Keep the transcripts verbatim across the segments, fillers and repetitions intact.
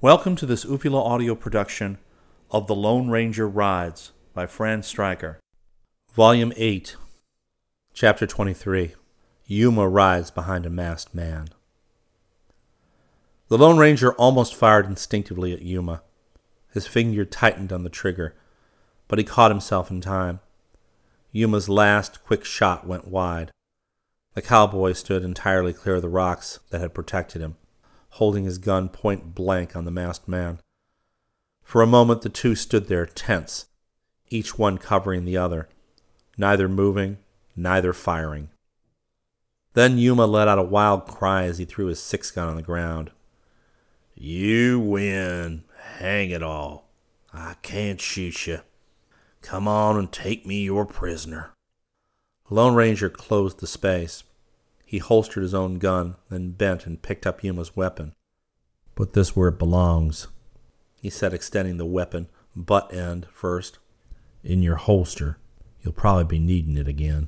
Welcome to this Ufula audio production of The Lone Ranger Rides by Fran Stryker. Volume eight, Chapter twenty-three, Yuma Rides Behind a Masked Man. The Lone Ranger almost fired instinctively at Yuma. His finger tightened on the trigger, but he caught himself in time. Yuma's last quick shot went wide. The cowboy stood entirely clear of the rocks that had protected him, holding his gun point blank on the masked man. For a moment the two stood there tense, each one covering the other, neither moving, neither firing. Then Yuma let out a wild cry as he threw his six-gun on the ground. "You win. Hang it all. I can't shoot you. Come on and take me your prisoner." The Lone Ranger closed the space. He holstered his own gun, then bent and picked up Yuma's weapon. "Put this where it belongs," he said, extending the weapon butt end first. "In your holster. You'll probably be needing it again."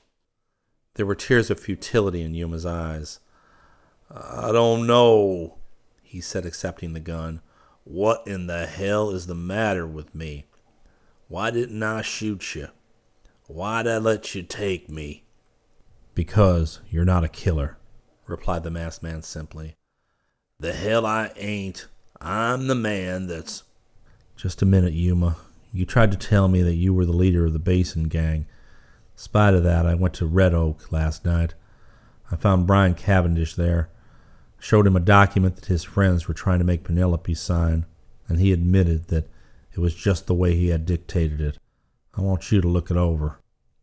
There were tears of futility in Yuma's eyes. "I don't know," he said, accepting the gun. "What in the hell is the matter with me? Why didn't I shoot you? Why'd I let you take me?" "Because you're not a killer," replied the masked man simply. "The hell I ain't. I'm the man that's—" "Just a minute, Yuma. You tried to tell me that you were the leader of the Basin gang. In spite of that, I went to Red Oak last night. I found Brian Cavendish there. Showed him a document that his friends were trying to make Penelope sign, and he admitted that it was just the way he had dictated it. I want you to look it over."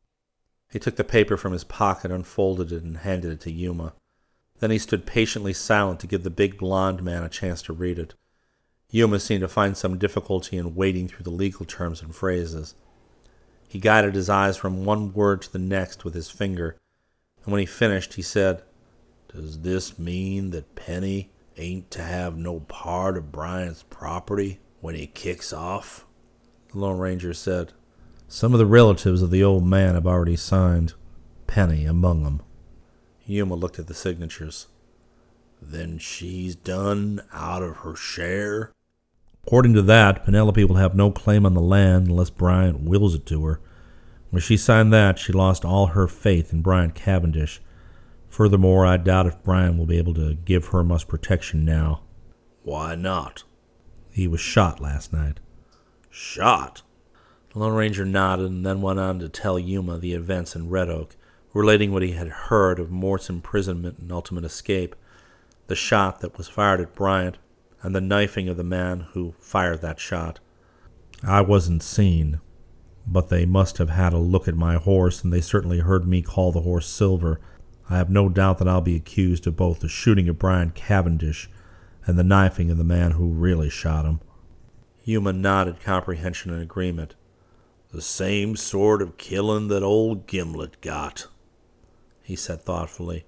He took the paper from his pocket, unfolded it, and handed it to Yuma. Then he stood patiently silent to give the big blond man a chance to read it. Yuma seemed to find some difficulty in wading through the legal terms and phrases. He guided his eyes from one word to the next with his finger, and when he finished, he said, "Does this mean that Penny ain't to have no part of Brian's property when he kicks off?" The Lone Ranger said, "Some of the relatives of the old man have already signed, Penny among them." Yuma looked at the signatures. "Then she's done out of her share?" "According to that, Penelope will have no claim on the land unless Brian wills it to her. When she signed that, she lost all her faith in Brian Cavendish. Furthermore, I doubt if Brian will be able to give her much protection now." "Why not?" "He was shot last night." "Shot?" The Lone Ranger nodded and then went on to tell Yuma the events in Red Oak, relating what he had heard of Mort's imprisonment and ultimate escape, the shot that was fired at Bryant, and the knifing of the man who fired that shot. "I wasn't seen, but they must have had a look at my horse, and they certainly heard me call the horse Silver. I have no doubt that I'll be accused of both the shooting of Brian Cavendish and the knifing of the man who really shot him." Yuma nodded comprehension and agreement. "The same sort of killing that old Gimlet got," he said thoughtfully.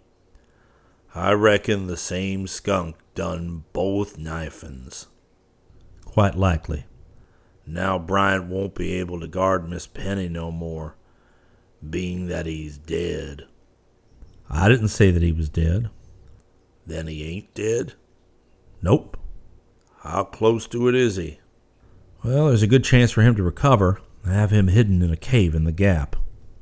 "I reckon the same skunk done both knifings." "Quite likely." "Now Bryant won't be able to guard Miss Penny no more, being that he's dead." "I didn't say that he was dead." "Then he ain't dead?" "Nope." "How close to it is he?" "Well, there's a good chance for him to recover. I have him hidden in a cave in the Gap."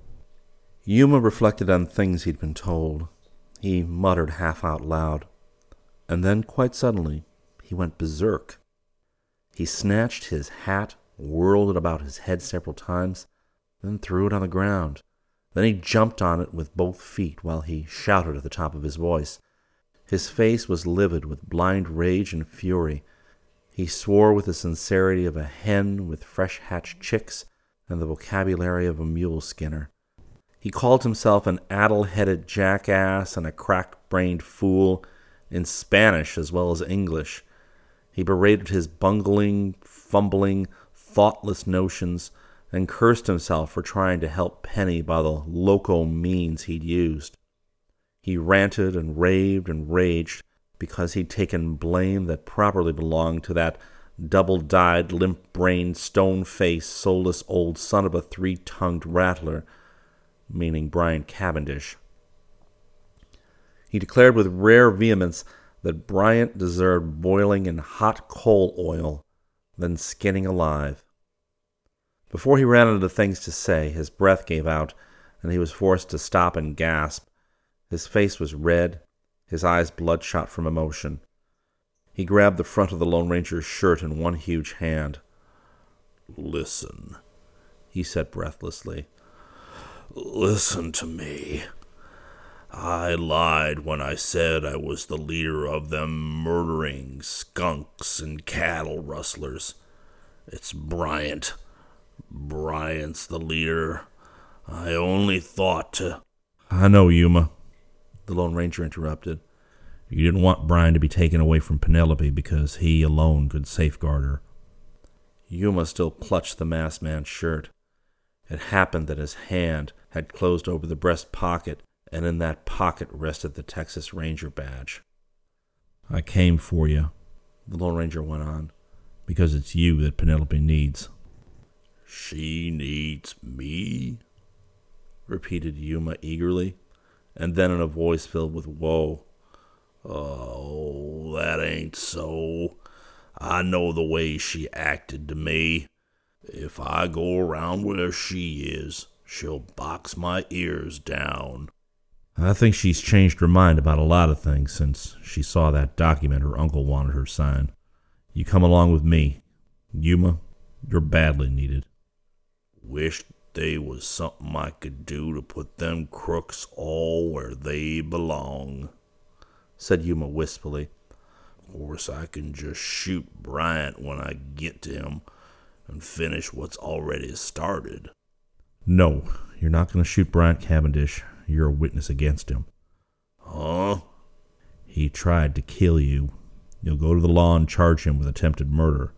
Yuma reflected on things he'd been told. He muttered half out loud. And then, quite suddenly, he went berserk. He snatched his hat, whirled it about his head several times, then threw it on the ground. Then he jumped on it with both feet while he shouted at the top of his voice. His face was livid with blind rage and fury. He swore with the sincerity of a hen with fresh-hatched chicks and the vocabulary of a mule skinner. He called himself an addle-headed jackass and a crack-brained fool in Spanish as well as English. He berated his bungling, fumbling, thoughtless notions and cursed himself for trying to help Penny by the loco means he'd used. He ranted and raved and raged because he'd taken blame that properly belonged to that double-dyed, limp-brained, stone-faced, soulless old son of a three-tongued rattler, meaning Brian Cavendish. He declared with rare vehemence that Bryant deserved boiling in hot coal oil than skinning alive. Before he ran out of things to say, his breath gave out, and he was forced to stop and gasp. His face was red, his eyes bloodshot from emotion. He grabbed the front of the Lone Ranger's shirt in one huge hand. "Listen," he said breathlessly. "Listen to me. I lied when I said I was the leader of them murdering skunks and cattle rustlers. It's Bryant. Bryant's the leader. I only thought to—" "I know, Yuma," the Lone Ranger interrupted. "You didn't want Bryant to be taken away from Penelope because he alone could safeguard her." Yuma still clutched the masked man's shirt. It happened that his hand had closed over the breast pocket, and in that pocket rested the Texas Ranger badge. "I came for you," the Lone Ranger went on, "because it's you that Penelope needs." "She needs me?" repeated Yuma eagerly, and then in a voice filled with woe, "Oh, that ain't so. I know the way she acted to me. If I go around where she is, she'll box my ears down." "I think she's changed her mind about a lot of things since she saw that document her uncle wanted her sign. You come along with me. Yuma, you're badly needed." "Wish they was something I could do to put them crooks all where they belong," said Yuma wistfully. "Of course, I can just shoot Bryant when I get to him and finish what's already started." "No, you're not going to shoot Bryant Cavendish. You're a witness against him." "Huh?" "He tried to kill you. You'll go to the law and charge him with attempted murder."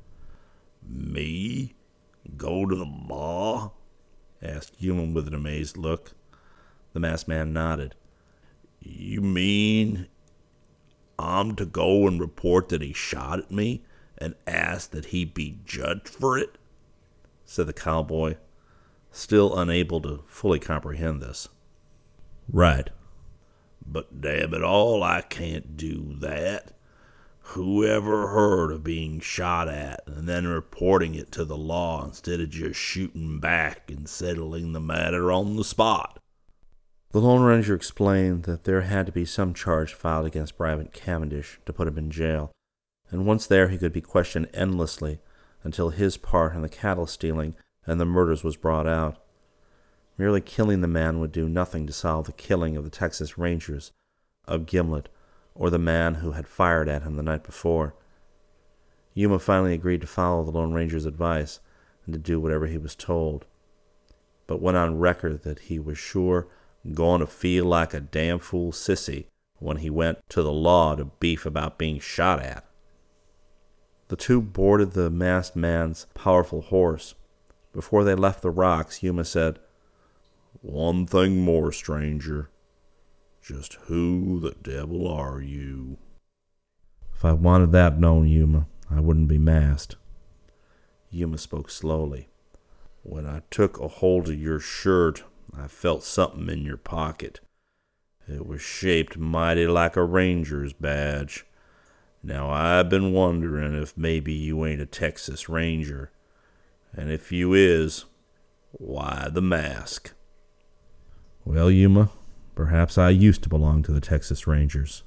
"Me? Go to the law?" asked Yuma with an amazed look. The masked man nodded. "You mean I'm to go and report that he shot at me and ask that he be judged for it?" said the cowboy, still unable to fully comprehend this. "Right." "But damn it all, I can't do that. Who ever heard of being shot at and then reporting it to the law instead of just shooting back and settling the matter on the spot?" The Lone Ranger explained that there had to be some charge filed against Bryant Cavendish to put him in jail, and once there he could be questioned endlessly until his part in the cattle stealing and the murders was brought out. Merely killing the man would do nothing to solve the killing of the Texas Rangers, of Gimlet, or the man who had fired at him the night before. Yuma finally agreed to follow the Lone Ranger's advice and to do whatever he was told, but went on record that he was sure going to feel like a damn fool sissy when he went to the law to beef about being shot at. The two boarded the masked man's powerful horse. Before they left the rocks, Yuma said, "One thing more, stranger. Just who the devil are you?" "If I wanted that known, Yuma, I wouldn't be masked." Yuma spoke slowly. "When I took a hold of your shirt, I felt something in your pocket. It was shaped mighty like a ranger's badge. Now I've been wondering if maybe you ain't a Texas Ranger. And if you is, why the mask?" "Well, Yuma, perhaps I used to belong to the Texas Rangers."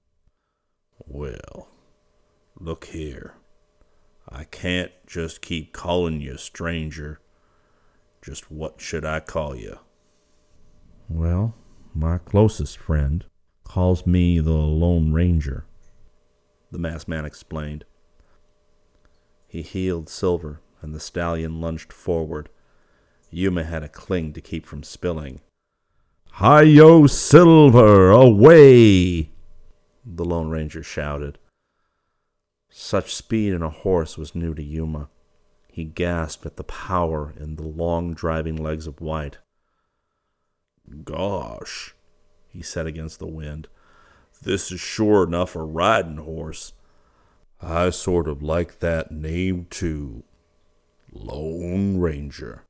"Well, look here. I can't just keep calling you stranger. Just what should I call you?" "Well, my closest friend calls me the Lone Ranger," the masked man explained. He heeled Silver, and the stallion lunged forward. Yuma had to cling to keep from spilling. "Hi-yo, Silver, away!" the Lone Ranger shouted. Such speed in a horse was new to Yuma. He gasped at the power in the long driving legs of White. "Gosh," he said against the wind, "this is sure enough a riding horse. I sort of like that name, too. Lone Ranger."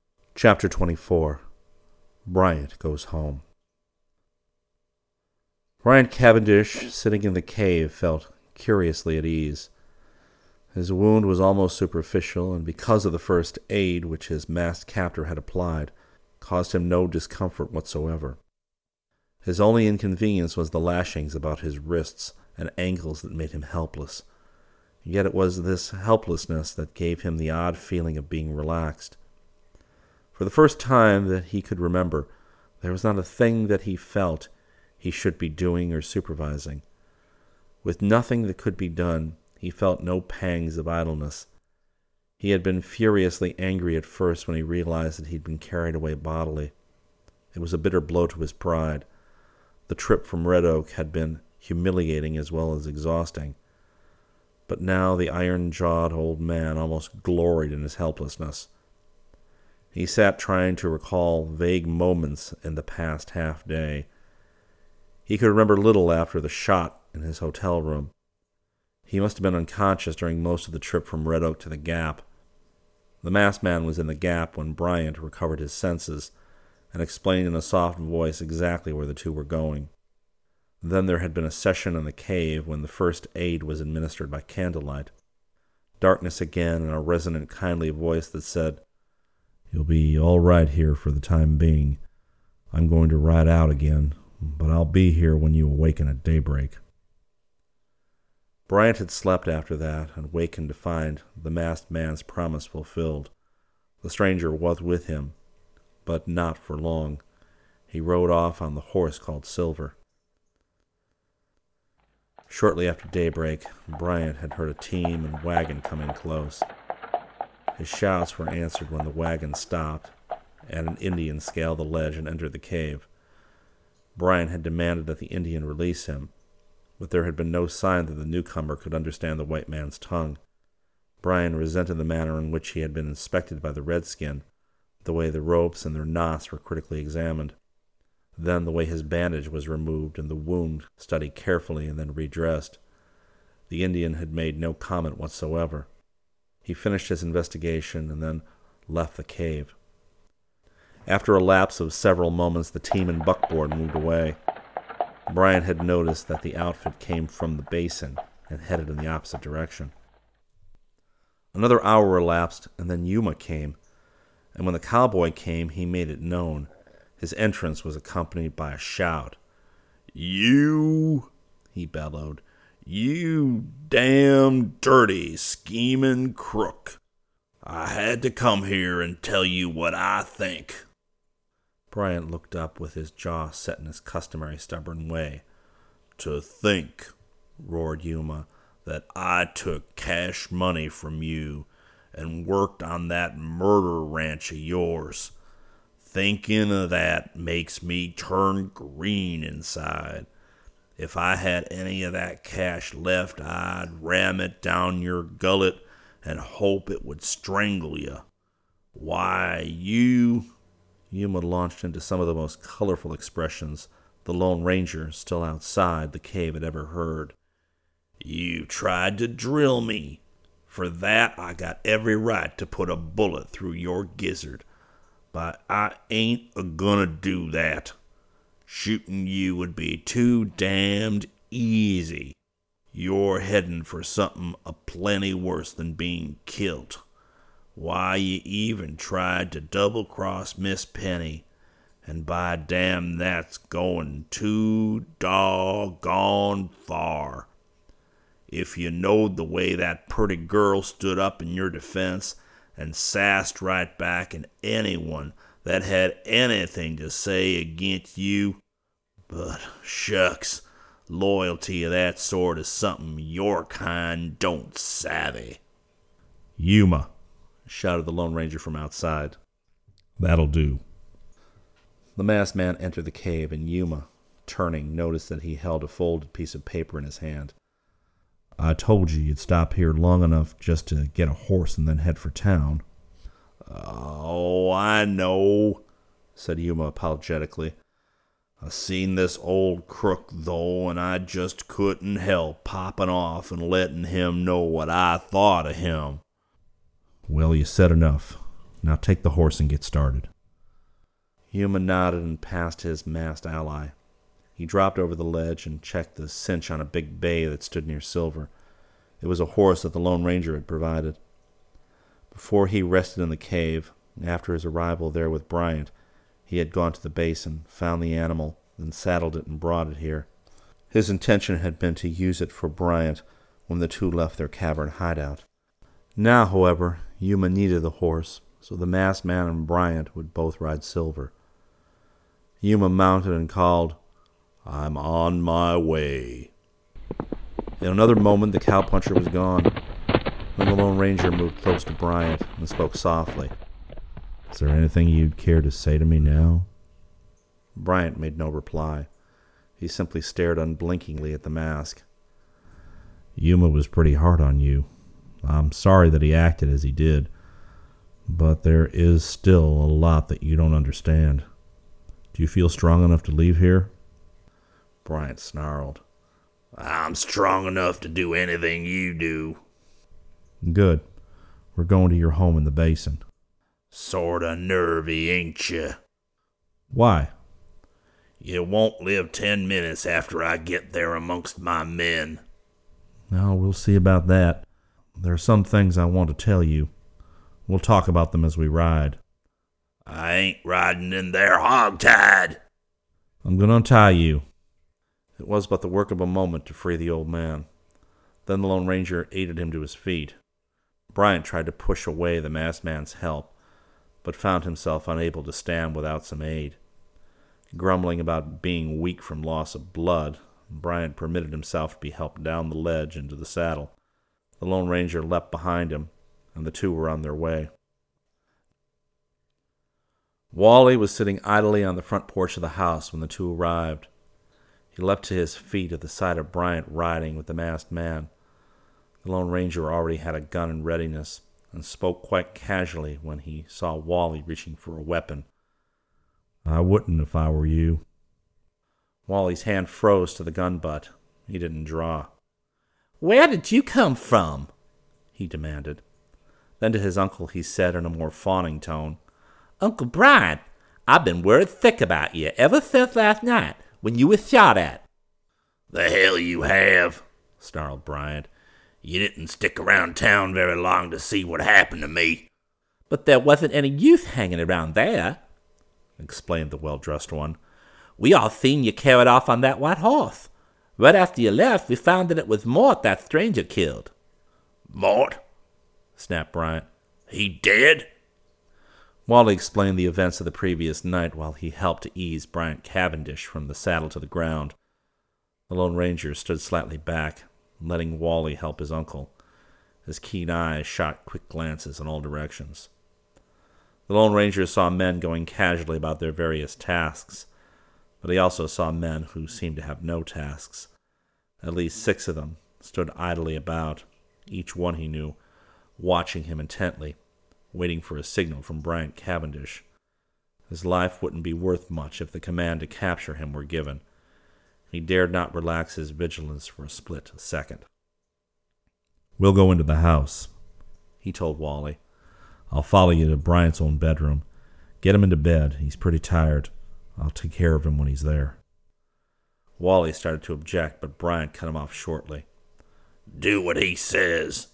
Chapter twenty-four. Bryant Goes Home. Bryant Cavendish, sitting in the cave, felt curiously at ease. His wound was almost superficial, and because of the first aid which his masked captor had applied, caused him no discomfort whatsoever. His only inconvenience was the lashings about his wrists and ankles that made him helpless. Yet it was this helplessness that gave him the odd feeling of being relaxed. For the first time that he could remember, there was not a thing that he felt he should be doing or supervising. With nothing that could be done, he felt no pangs of idleness. He had been furiously angry at first when he realized that he'd been carried away bodily. It was a bitter blow to his pride. The trip from Red Oak had been humiliating as well as exhausting. But now the iron-jawed old man almost gloried in his helplessness. He sat trying to recall vague moments in the past half-day. He could remember little after the shot in his hotel room. He must have been unconscious during most of the trip from Red Oak to the Gap. The masked man was in the Gap when Bryant recovered his senses and explained in a soft voice exactly where the two were going. Then there had been a session in the cave when the first aid was administered by candlelight. Darkness again and a resonant, kindly voice that said, "You'll be all right here for the time being. I'm going to ride out again, but I'll be here when you awaken at daybreak." Bryant had slept after that and wakened to find the masked man's promise fulfilled. The stranger was with him, but not for long. He rode off on the horse called Silver. Shortly after daybreak, Bryant had heard a team and wagon coming close. His shouts were answered when the wagon stopped, and an Indian scaled the ledge and entered the cave. Bryant had demanded that the Indian release him, but there had been no sign that the newcomer could understand the white man's tongue. Bryant resented the manner in which he had been inspected by the redskin, the way the ropes and their knots were critically examined. Then the way his bandage was removed and the wound studied carefully and then redressed. The Indian had made no comment whatsoever. He finished his investigation and then left the cave. After a lapse of several moments, the team and buckboard moved away. Bryant had noticed that the outfit came from the basin and headed in the opposite direction. Another hour elapsed, and then Yuma came, and when the cowboy came, he made it known. His entrance was accompanied by a shout. "You," he bellowed, "you damn dirty, scheming crook. I had to come here and tell you what I think." Bryant looked up with his jaw set in his customary stubborn way. "To think," roared Yuma, "that I took cash money from you and worked on that murder ranch of yours. Thinking of that makes me turn green inside. If I had any of that cash left, I'd ram it down your gullet and hope it would strangle you. Why, you..." Yuma launched into some of the most colorful expressions the Lone Ranger, still outside the cave, had ever heard. "You tried to drill me. For that, I got every right to put a bullet through your gizzard. But I ain't a-gonna do that. Shooting you would be too damned easy. You're heading for something a-plenty worse than being killed. Why, you even tried to double-cross Miss Penny, and by damn that's going too doggone far. If you knowed the way that pretty girl stood up in your defense and sassed right back at anyone that had anything to say against you. But shucks, loyalty of that sort is something your kind don't savvy." "Yuma," shouted the Lone Ranger from outside. "That'll do." The masked man entered the cave, and Yuma, turning, noticed that he held a folded piece of paper in his hand. "I told you you'd stop here long enough just to get a horse and then head for town." "Oh, I know," said Yuma apologetically. "I seen this old crook, though, and I just couldn't help popping off and letting him know what I thought of him." "Well, you said enough. Now take the horse and get started." Yuma nodded and passed his masked ally. He dropped over the ledge and checked the cinch on a big bay that stood near Silver. It was a horse that the Lone Ranger had provided. Before he rested in the cave, after his arrival there with Bryant, he had gone to the basin, found the animal, then saddled it and brought it here. His intention had been to use it for Bryant when the two left their cavern hideout. Now, however, Yuma needed the horse, so the masked man and Bryant would both ride Silver. Yuma mounted and called, "I'm on my way." In another moment, the cowpuncher was gone. Then the Lone Ranger moved close to Bryant and spoke softly. "Is there anything you'd care to say to me now?" Bryant made no reply. He simply stared unblinkingly at the mask. "Yuma was pretty hard on you. I'm sorry that he acted as he did, but there is still a lot that you don't understand. Do you feel strong enough to leave here?" Bryant snarled. "I'm strong enough to do anything you do." "Good. We're going to your home in the basin." "Sorta nervy, ain't you?" "Why?" "You won't live ten minutes after I get there amongst my men." "No, we'll see about that. There are some things I want to tell you. We'll talk about them as we ride." "I ain't riding in there hogtied." "I'm going to untie you." It was but the work of a moment to free the old man. Then the Lone Ranger aided him to his feet. Bryant tried to push away the masked man's help, but found himself unable to stand without some aid. Grumbling about being weak from loss of blood, Bryant permitted himself to be helped down the ledge into the saddle. The Lone Ranger leapt behind him, and the two were on their way. Wally was sitting idly on the front porch of the house when the two arrived. He leapt to his feet at the sight of Bryant riding with the masked man. The Lone Ranger already had a gun in readiness, and spoke quite casually when he saw Wally reaching for a weapon. "I wouldn't if I were you." Wally's hand froze to the gun butt. He didn't draw. "Where did you come from?" he demanded. Then to his uncle he said in a more fawning tone, "Uncle Bryant, I've been worried thick about you ever since last night when you was shot at." "The hell you have," snarled Bryant. "You didn't stick around town very long to see what happened to me." "But there wasn't any use hanging around there," explained the well-dressed one. "We all seen you carried off on that white horse. Right after you left, we found that it was Mort that stranger killed." "Mort?" snapped Bryant. "He dead?" Wally explained the events of the previous night while he helped to ease Bryant Cavendish from the saddle to the ground. The Lone Ranger stood slightly back, letting Wally help his uncle. His keen eyes shot quick glances in all directions. The Lone Ranger saw men going casually about their various tasks, but he also saw men who seemed to have no tasks. At least six of them stood idly about, each one, he knew, watching him intently, waiting for a signal from Bryant Cavendish. His life wouldn't be worth much if the command to capture him were given. He dared not relax his vigilance for a split second. "We'll go into the house," he told Wally. "I'll follow you to Bryant's own bedroom. Get him into bed. He's pretty tired. I'll take care of him when he's there." Wally started to object, but Bryant cut him off shortly. "Do what he says."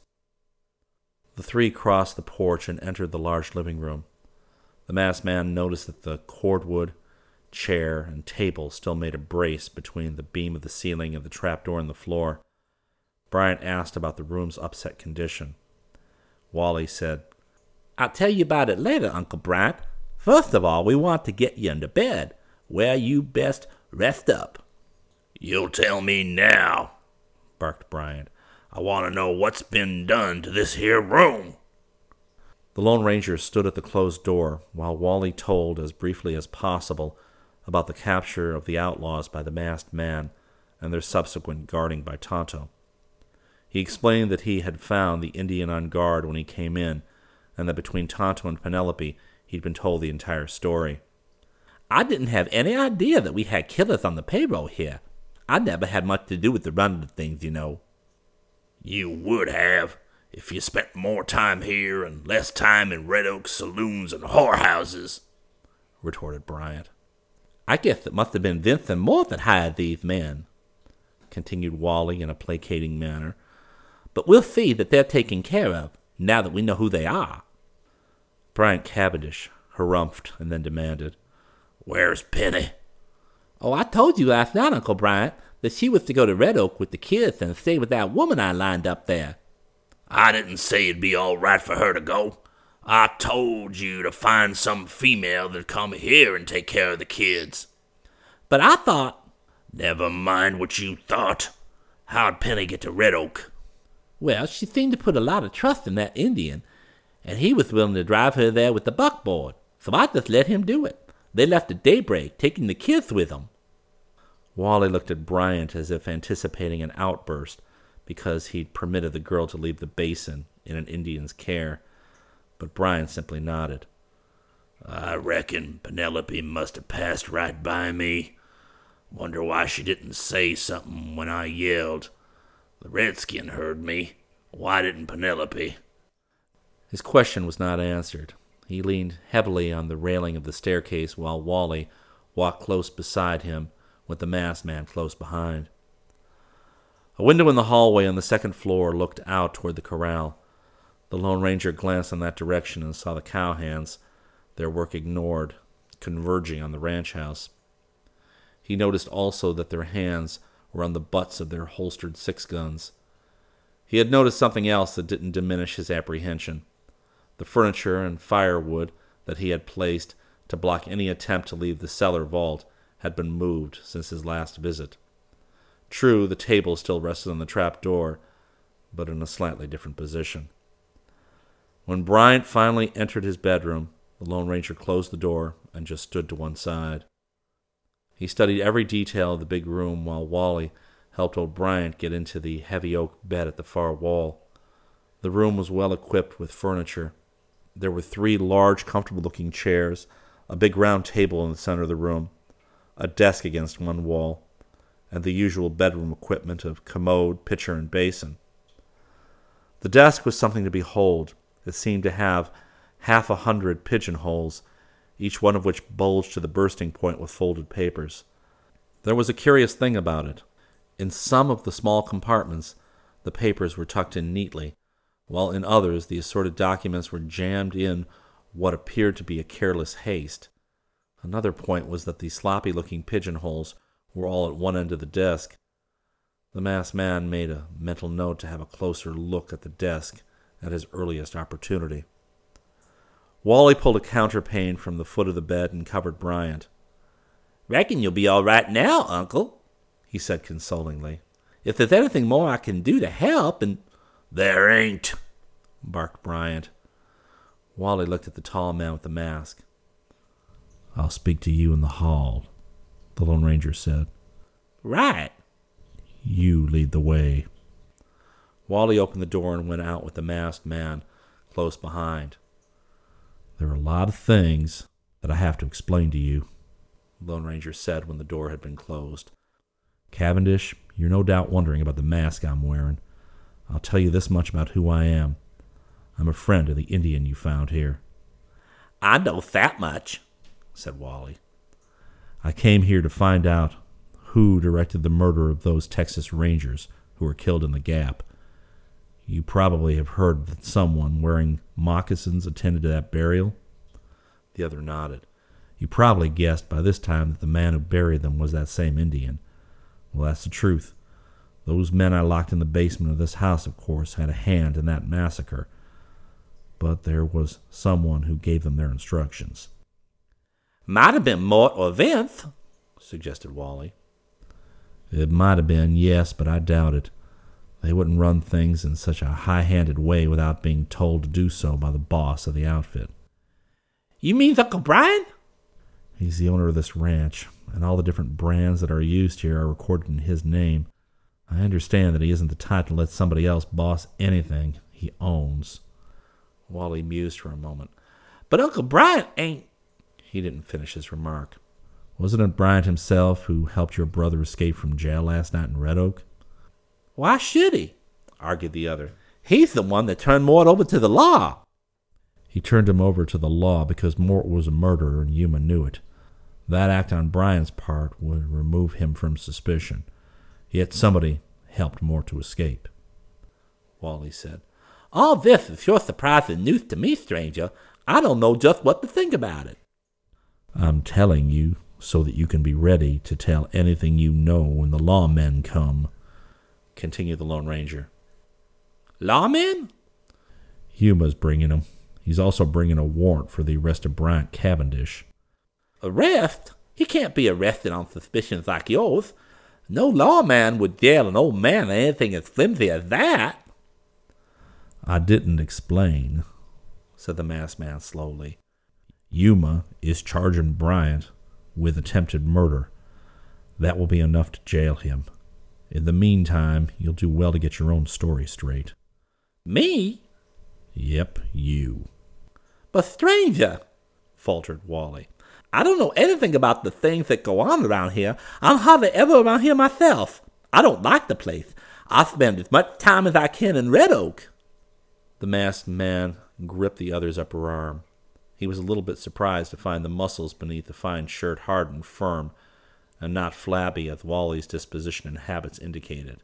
The three crossed the porch and entered the large living room. The masked man noticed that the cordwood, chair, and table still made a brace between the beam of the ceiling and the trapdoor in the floor. Bryant asked about the room's upset condition. Wally said, "I'll tell you about it later, Uncle Bryant. First of all, we want to get you into bed, where you best rest up." "You'll tell me now," barked Bryant. "I want to know what's been done to this here room." The Lone Ranger stood at the closed door while Wally told as briefly as possible about the capture of the outlaws by the masked man and their subsequent guarding by Tonto. He explained that he had found the Indian on guard when he came in, and that between Tonto and Penelope he'd been told the entire story. "I didn't have any idea that we had killers on the payroll here. I never had much to do with the running of things, you know." "You would have, if you spent more time here and less time in Red Oak saloons and whorehouses," retorted Bryant. I guess it must have been Vincent Moore that hired these men, continued Wally in a placating manner. But we'll see that they're taken care of, now that we know who they are. Bryant Cavendish harumphed and then demanded, Where's Penny? Oh, I told you last night, Uncle Bryant, that she was to go to Red Oak with the kids and stay with that woman I lined up there. I didn't say it'd be all right for her to go. I told you to find some female that'd come here and take care of the kids. But I thought... Never mind what you thought. How'd Penny get to Red Oak? Well, she seemed to put a lot of trust in that Indian, and he was willing to drive her there with the buckboard, so I just let him do it. They left at daybreak, taking the kids with them. Wally looked at Bryant as if anticipating an outburst because he'd permitted the girl to leave the basin in an Indian's care, but Bryant simply nodded. I reckon Penelope must have passed right by me. Wonder why she didn't say something when I yelled. The redskin heard me. Why didn't Penelope? His question was not answered. He leaned heavily on the railing of the staircase while Wally walked close beside him with the masked man close behind. A window in the hallway on the second floor looked out toward the corral. The Lone Ranger glanced in that direction and saw the cowhands, their work ignored, converging on the ranch house. He noticed also that their hands were on the butts of their holstered six-guns. He had noticed something else that didn't diminish his apprehension. The furniture and firewood that he had placed to block any attempt to leave the cellar vault had been moved since his last visit. True, the table still rested on the trap door, but in a slightly different position. When Bryant finally entered his bedroom, the Lone Ranger closed the door and just stood to one side. He studied every detail of the big room while Wally helped old Bryant get into the heavy oak bed at the far wall. The room was well equipped with furniture. There were three large, comfortable-looking chairs, a big round table in the center of the room, a desk against one wall, and the usual bedroom equipment of commode, pitcher, and basin. The desk was something to behold. It seemed to have half a hundred pigeonholes, each one of which bulged to the bursting point with folded papers. There was a curious thing about it. In some of the small compartments, the papers were tucked in neatly, while in others the assorted documents were jammed in what appeared to be a careless haste. Another point was that the sloppy-looking pigeonholes were all at one end of the desk. The masked man made a mental note to have a closer look at the desk at his earliest opportunity. Wally pulled a counterpane from the foot of the bed and covered Bryant. Reckon you'll be all right now, Uncle, he said consolingly. If there's anything more I can do to help, and... There ain't, barked Bryant. Wally looked at the tall man with the mask. I'll speak to you in the hall, the Lone Ranger said. Right. You lead the way. Wally opened the door and went out with the masked man close behind. There are a lot of things that I have to explain to you, the Lone Ranger said when the door had been closed. Cavendish, you're no doubt wondering about the mask I'm wearing. I'll tell you this much about who I am. I'm a friend of the Indian you found here. I know that much, said Wally. I came here to find out who directed the murder of those Texas Rangers who were killed in the Gap. You probably have heard that someone wearing moccasins attended to that burial. The other nodded. You probably guessed by this time that the man who buried them was that same Indian. Well, that's the truth. Those men I locked in the basement of this house, of course, had a hand in that massacre. But there was someone who gave them their instructions. Might have been Mort or Vince, suggested Wally. It might have been, yes, but I doubt it. They wouldn't run things in such a high-handed way without being told to do so by the boss of the outfit. You mean Uncle Brian? He's the owner of this ranch, and all the different brands that are used here are recorded in his name. I understand that he isn't the type to let somebody else boss anything he owns. Wally mused for a moment. But Uncle Brian ain't... He didn't finish his remark. Wasn't it Bryant himself who helped your brother escape from jail last night in Red Oak? Why should he? Argued the other. He's the one that turned Mort over to the law. He turned him over to the law because Mort was a murderer and Yuma knew it. That act on Bryant's part would remove him from suspicion. Yet somebody helped Mort to escape. Wally said, All this is sure surprising news to me, stranger. I don't know just what to think about it. I'm telling you so that you can be ready to tell anything you know when the lawmen come, continued the Lone Ranger. Lawmen? Yuma's bringing them. He's also bringing a warrant for the arrest of Bryant Cavendish. Arrest? He can't be arrested on suspicions like yours. No lawman would jail an old man on anything as flimsy as that. I didn't explain, said the masked man slowly. Yuma is charging Bryant with attempted murder. That will be enough to jail him. In the meantime, you'll do well to get your own story straight. Me? Yep, you. But stranger, faltered Wally, I don't know anything about the things that go on around here. I'm hardly ever around here myself. I don't like the place. I spend as much time as I can in Red Oak. The masked man gripped the other's upper arm. He was a little bit surprised to find the muscles beneath the fine shirt hard and firm, and not flabby as Wally's disposition and habits indicated.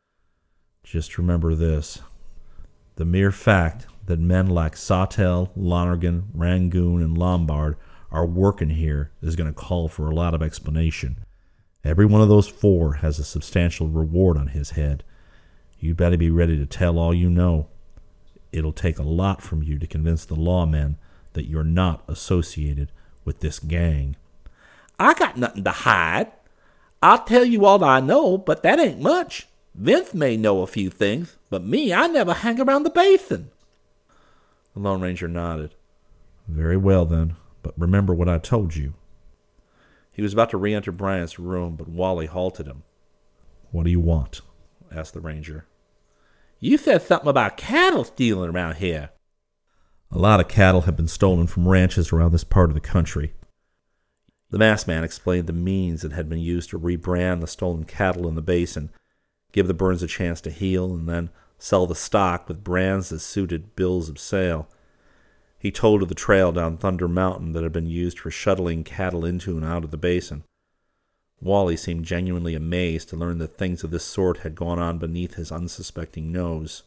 Just remember this. The mere fact that men like Sawtell, Lonergan, Rangoon, and Lombard are working here is going to call for a lot of explanation. Every one of those four has a substantial reward on his head. You better be ready to tell all you know. It'll take a lot from you to convince the lawmen that you're not associated with this gang. I got nothing to hide. I'll tell you all I know, but that ain't much. Vince may know a few things, but me, I never hang around the basin. The Lone Ranger nodded. Very well, then, but remember what I told you. He was about to re-enter Bryant's room, but Wally halted him. What do you want? Asked the Ranger. You said something about cattle stealing around here. A lot of cattle have been stolen from ranches around this part of the country. The masked man explained the means that had been used to rebrand the stolen cattle in the basin, give the burns a chance to heal, and then sell the stock with brands that suited bills of sale. He told of the trail down Thunder Mountain that had been used for shuttling cattle into and out of the basin. Wally seemed genuinely amazed to learn that things of this sort had gone on beneath his unsuspecting nose.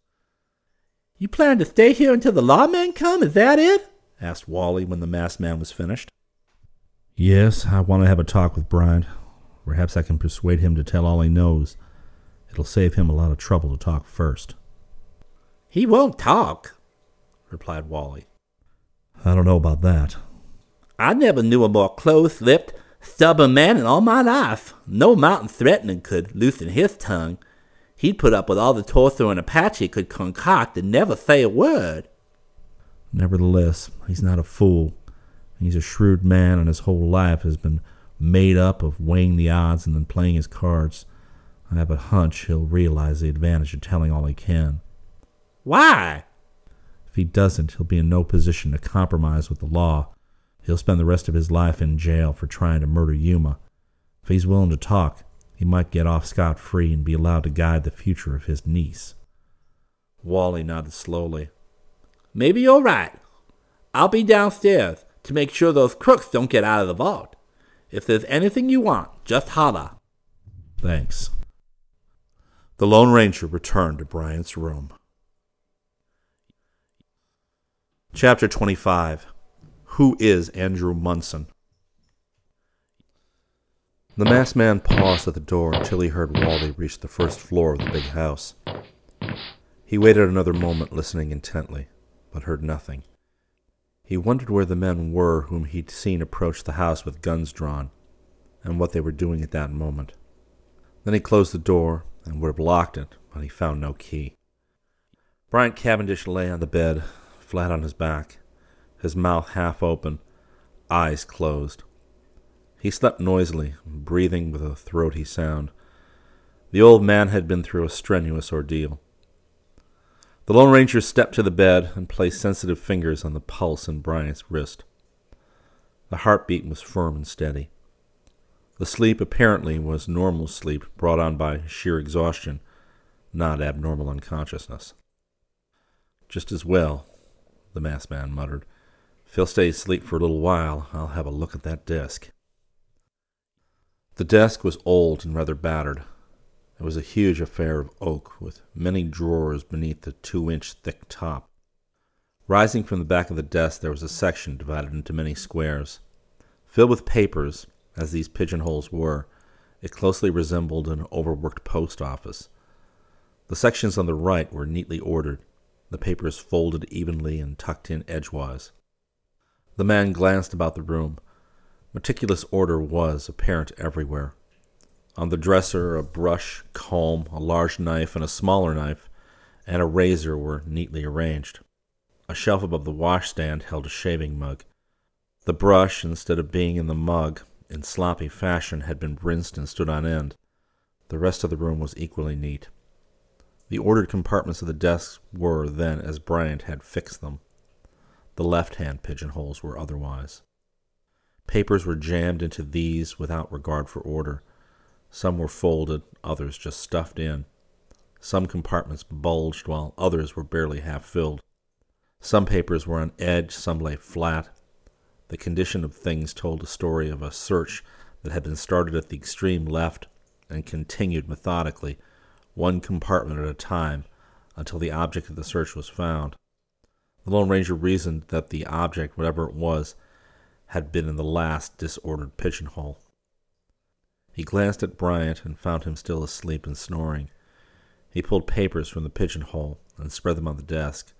You plan to stay here until the lawmen come, is that it? Asked Wally when the masked man was finished. Yes, I want to have a talk with Bryant. Perhaps I can persuade him to tell all he knows. It'll save him a lot of trouble to talk first. He won't talk, replied Wally. I don't know about that. I never knew a more close-lipped, stubborn man in all my life. No mountain threatening could loosen his tongue. He'd put up with all the torture an Apache could concoct and never say a word. Nevertheless, he's not a fool. He's a shrewd man, and his whole life has been made up of weighing the odds and then playing his cards. I have a hunch he'll realize the advantage of telling all he can. Why? If he doesn't, he'll be in no position to compromise with the law. He'll spend the rest of his life in jail for trying to murder Yuma. If he's willing to talk, he might get off scot-free and be allowed to guide the future of his niece. Wally nodded slowly. Maybe you're right. I'll be downstairs to make sure those crooks don't get out of the vault. If there's anything you want, just holler. Thanks. The Lone Ranger returned to Bryant's room. Chapter twenty-five. Who is Andrew Munson? The masked man paused at the door until he heard Wally reach the first floor of the big house. He waited another moment, listening intently, but heard nothing. He wondered where the men were whom he'd seen approach the house with guns drawn, and what they were doing at that moment. Then he closed the door and would have locked it, but he found no key. Bryant Cavendish lay on the bed, flat on his back, his mouth half open, eyes closed. He slept noisily, breathing with a throaty sound. The old man had been through a strenuous ordeal. The Lone Ranger stepped to the bed and placed sensitive fingers on the pulse in Bryant's wrist. The heartbeat was firm and steady. The sleep apparently was normal sleep brought on by sheer exhaustion, not abnormal unconsciousness. Just as well, the masked man muttered. If he'll stay asleep for a little while, I'll have a look at that desk. The desk was old and rather battered. It was a huge affair of oak, with many drawers beneath the two-inch thick top. Rising from the back of the desk there was a section divided into many squares. Filled with papers, as these pigeonholes were, it closely resembled an overworked post office. The sections on the right were neatly ordered, the papers folded evenly and tucked in edgewise. The man glanced about the room. Meticulous order was apparent everywhere. On the dresser, a brush, comb, a large knife, and a smaller knife, and a razor were neatly arranged. A shelf above the washstand held a shaving mug. The brush, instead of being in the mug, in sloppy fashion, had been rinsed and stood on end. The rest of the room was equally neat. The ordered compartments of the desks were, then, as Bryant had fixed them. The left-hand pigeonholes were otherwise. Papers were jammed into these without regard for order. Some were folded, others just stuffed in. Some compartments bulged, while others were barely half filled. Some papers were on edge, some lay flat. The condition of things told a story of a search that had been started at the extreme left and continued methodically, one compartment at a time, until the object of the search was found. The Lone Ranger reasoned that the object, whatever it was, had been in the last disordered pigeonhole. He glanced at Bryant and found him still asleep and snoring. He pulled papers from the pigeonhole and spread them on the desk.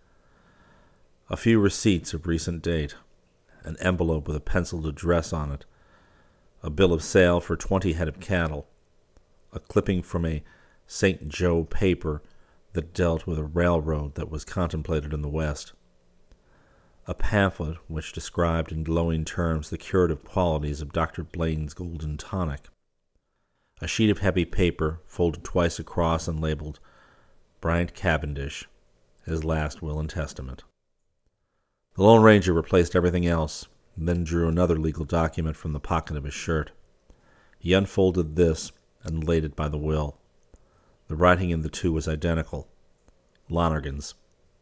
A few receipts of recent date, an envelope with a penciled address on it, a bill of sale for twenty head of cattle, a clipping from a Saint Joe paper that dealt with a railroad that was contemplated in the West, a pamphlet which described in glowing terms the curative qualities of Doctor Blaine's Golden Tonic, a sheet of heavy paper folded twice across and labeled Bryant Cavendish, his last will and testament. The Lone Ranger replaced everything else, and then drew another legal document from the pocket of his shirt. He unfolded this and laid it by the will. The writing in the two was identical, Lonergan's.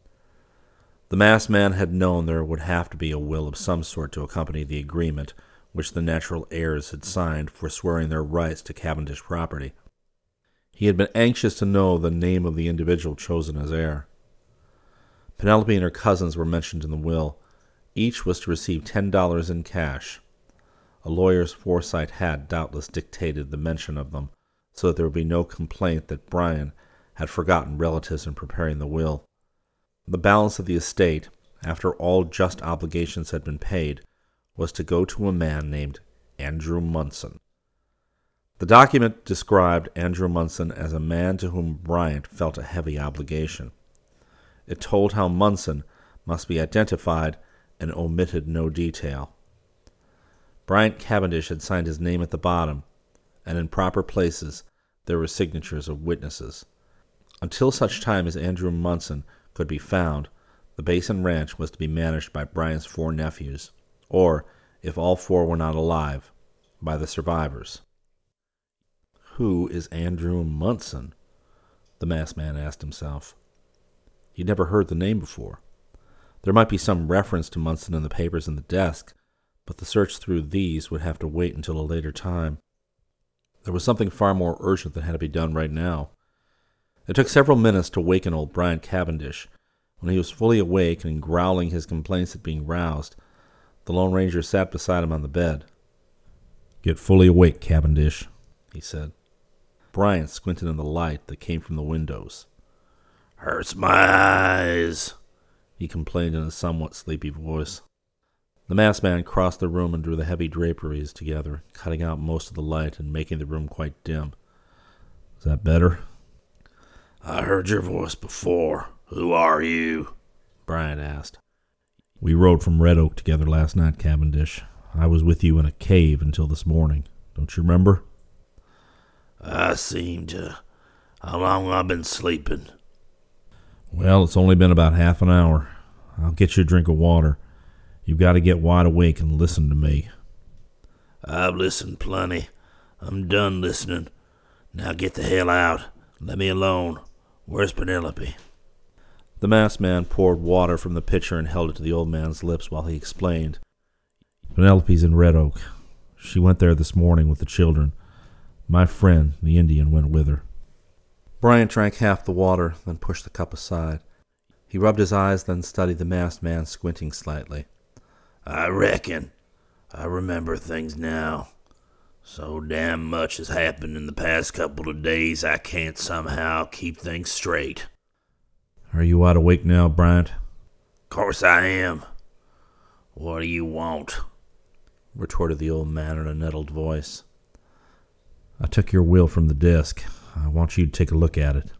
The masked man had known there would have to be a will of some sort to accompany the agreement which the natural heirs had signed for swearing their rights to Cavendish property. He had been anxious to know the name of the individual chosen as heir. Penelope and her cousins were mentioned in the will. Each was to receive ten dollars in cash. A lawyer's foresight had doubtless dictated the mention of them, so that there would be no complaint that Bryan had forgotten relatives in preparing the will. The balance of the estate, after all just obligations had been paid, was to go to a man named Andrew Munson. The document described Andrew Munson as a man to whom Bryant felt a heavy obligation. It told how Munson must be identified and omitted no detail. Bryant Cavendish had signed his name at the bottom, and in proper places there were signatures of witnesses. Until such time as Andrew Munson could be found, the Basin Ranch was to be managed by Bryant's four nephews, or, if all four were not alive, by the survivors. Who is Andrew Munson? The masked man asked himself. He'd never heard the name before. There might be some reference to Munson in the papers in the desk, but the search through these would have to wait until a later time. There was something far more urgent that had to be done right now. It took several minutes to waken old Bryant Cavendish. When he was fully awake and growling his complaints at being roused, the Lone Ranger sat beside him on the bed. "Get fully awake, Cavendish," he said. Bryant squinted in the light that came from the windows. "Hurts my eyes," he complained in a somewhat sleepy voice. The masked man crossed the room and drew the heavy draperies together, cutting out most of the light and making the room quite dim. "Is that better?" "I heard your voice before. Who are you?" Bryant asked. "We rode from Red Oak together last night, Cavendish. I was with you in a cave until this morning. Don't you remember?" "I seem to. How long have I been sleeping?" "Well, it's only been about half an hour. I'll get you a drink of water. You've got to get wide awake and listen to me." "I've listened plenty. I'm done listening. Now get the hell out. Let me alone. Where's Penelope?" The masked man poured water from the pitcher and held it to the old man's lips while he explained. "Penelope's in Red Oak. She went there this morning with the children. My friend, the Indian, went with her. Bryant drank half the water, then pushed the cup aside. He rubbed his eyes, then studied the masked man, squinting slightly. I reckon. I remember things now. So damn much has happened in the past couple of days, I can't somehow keep things straight. Are you wide awake now, Bryant? Course I am. What do you want? Retorted the old man in a nettled voice. I took your will from the desk. I want you to take a look at it.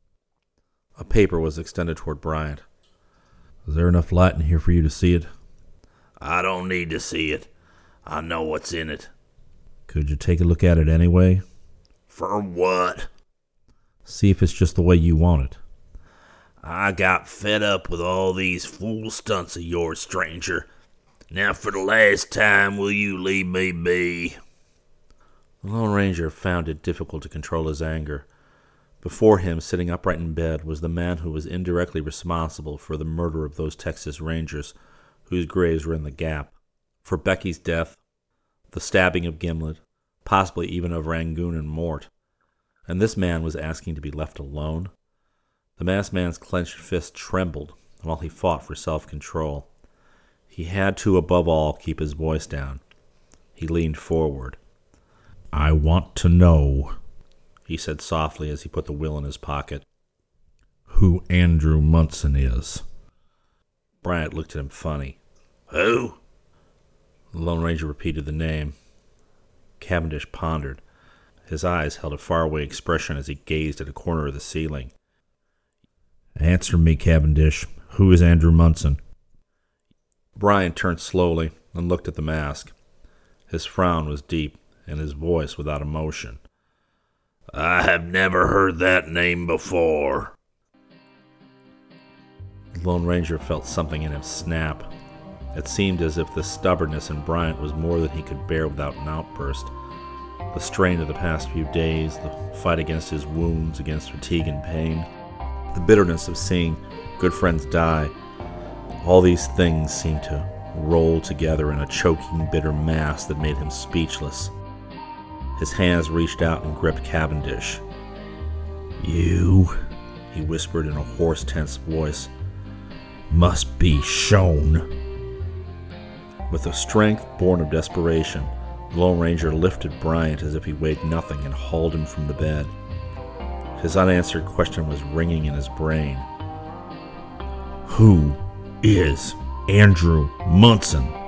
A paper was extended toward Bryant. Is there enough light in here for you to see it? I don't need to see it. I know what's in it. Could you take a look at it anyway? For what? See if it's just the way you want it. I got fed up with all these fool stunts of yours, stranger. Now for the last time, will you leave me be? The Lone Ranger found it difficult to control his anger. Before him, sitting upright in bed, was the man who was indirectly responsible for the murder of those Texas Rangers whose graves were in the Gap, for Becky's death, the stabbing of Gimlet, possibly even of Rangoon and Mort. And this man was asking to be left alone? The masked man's clenched fist trembled while he fought for self-control. He had to, above all, keep his voice down. He leaned forward. I want to know, he said softly as he put the will in his pocket, who Andrew Munson is. Bryant looked at him funny. Who? The Lone Ranger repeated the name. Cavendish pondered. His eyes held a faraway expression as he gazed at a corner of the ceiling. Answer me, Cavendish. Who is Andrew Munson? Bryant turned slowly and looked at the mask. His frown was deep, and his voice without emotion. I have never heard that name before. The Lone Ranger felt something in him snap. It seemed as if the stubbornness in Bryant was more than he could bear without an outburst. The strain of the past few days, the fight against his wounds, against fatigue and pain, the bitterness of seeing good friends die, all these things seemed to roll together in a choking, bitter mass that made him speechless. His hands reached out and gripped Cavendish. You, he whispered in a hoarse, tense voice, must be shown. With a strength born of desperation, the Lone Ranger lifted Bryant as if he weighed nothing and hauled him from the bed. His unanswered question was ringing in his brain. Who is Andrew Munson?